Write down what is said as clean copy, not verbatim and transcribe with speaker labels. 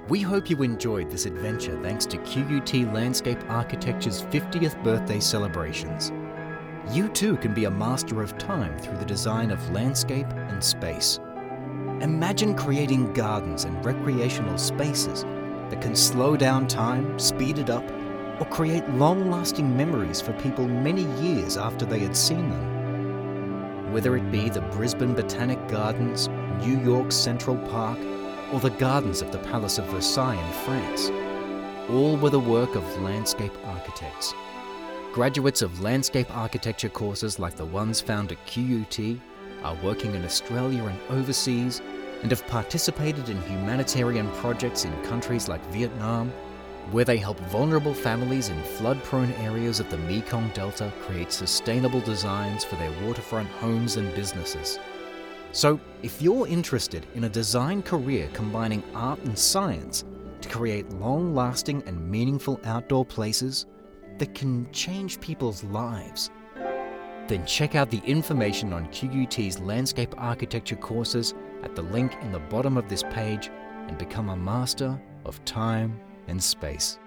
Speaker 1: We hope you enjoyed this adventure thanks to QUT Landscape Architecture's 50th birthday celebrations. You too can be a master of time through the design of landscape and space. Imagine creating gardens and recreational spaces that can slow down time, speed it up, or create long-lasting memories for people many years after they had seen them. Whether it be the Brisbane Botanic Gardens, New York's Central Park, or the gardens of the Palace of Versailles in France, all were the work of landscape architects. Graduates of landscape architecture courses like the ones found at QUT are working in Australia and overseas and have participated in humanitarian projects in countries like Vietnam, where they help vulnerable families in flood-prone areas of the Mekong Delta create sustainable designs for their waterfront homes and businesses. So, if you're interested in a design career combining art and science to create long-lasting and meaningful outdoor places that can change people's lives, then check out the information on QUT's landscape architecture courses at the link in the bottom of this page and become a master of time and space.